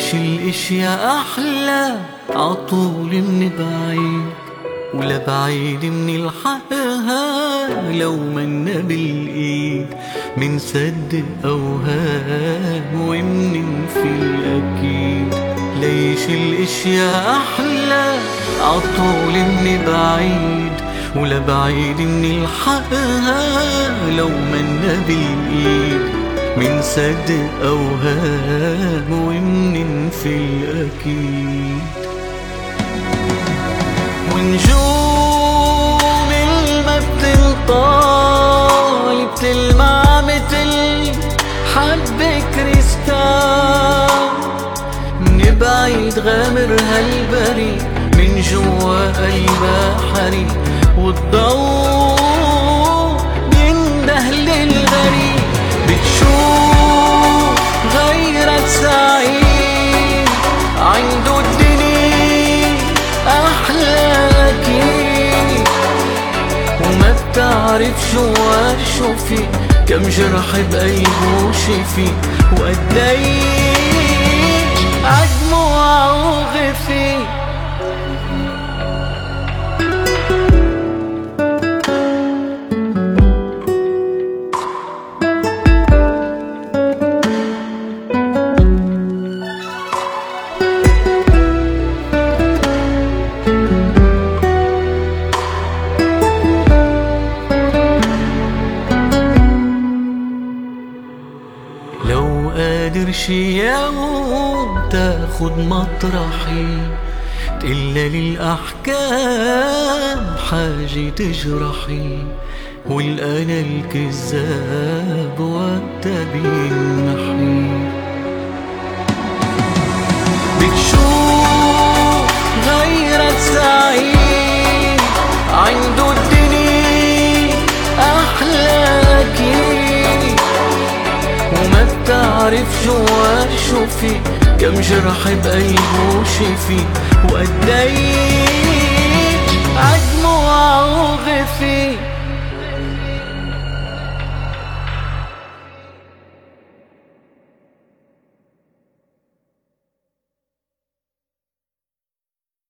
ليش الاشياء احلى عطول من بعيد، ولا بعيد من الحقها لو منا بالايد، من صدق اوهام ومننفي الاكيد. ليش الاشياء احلى عطول من بعيد، ولا بعيد من الحقها لو منا بالايد، من صدق اوهام ومننفي الاكيد. ونجوم الما بتنطال بتلمع متل حب كريستال، من بعيد غامر هالبريء من جوا قلبها حريق، والضوء بينده للغريب. بتشوف غيرك سعيد عنده الدنيا أحلى أكيد، وما بتعرف شو في، كم جرح بقلبه شفي، وقديش عدموعه وغفي. لو قادر شي يوم تاخد مطرحي، تقلا للأحكام حاجة تجرحي، والأنا الكذاب وقتها بينمحي. بتشوف غيرك سعيد عنده الدنيا أحلى أكيد، وما بتعرف شو في، كم جرح بقلبه شفي، وقديش عدموعه وغفي.